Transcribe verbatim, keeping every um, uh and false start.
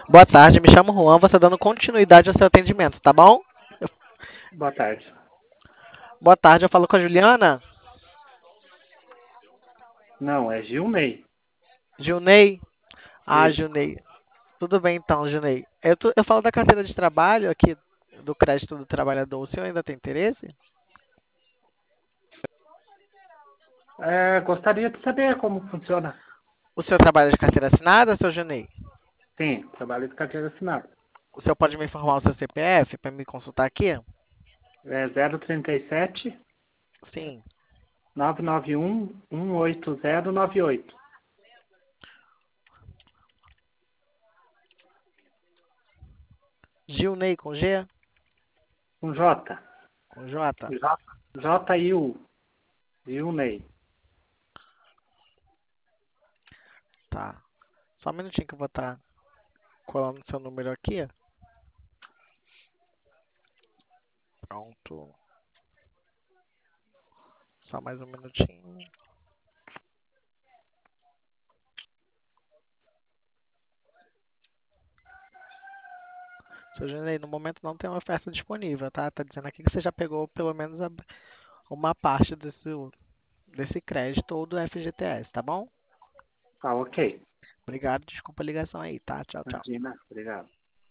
Boa tarde, me chamo Juan, você dando continuidade ao seu atendimento, tá bom? Eu- Boa tarde. Boa tarde, eu falo com a Juliana. Não, é Gilney. Gilney? Ah, Isso. Gilney. Tudo bem então, Gilney. Eu, tô- eu falo da carteira de trabalho aqui do crédito do trabalhador. O senhor ainda tem interesse? É, gostaria de saber como funciona. O senhor trabalha de carteira assinada, seu Gilney? Sim, trabalho de carteira assinada. O senhor pode me informar o seu C P F para me consultar aqui? É zero trinta e sete, Sim. nove nove um, um oito zero nove oito. Gilney com G? Com J. Com J? J. J-I-U. Gilney. Tá. Só um minutinho que eu vou estar colando seu número aqui. Pronto. Só mais um minutinho. Seu Gilney, no momento não tem uma oferta disponível, tá? Tá dizendo aqui que você já pegou pelo menos a- uma parte desse, desse crédito ou do F G T S, tá bom? Ah, ok. Obrigado, desculpa a ligação aí, tá? Tchau, tchau. Imagina. Obrigado.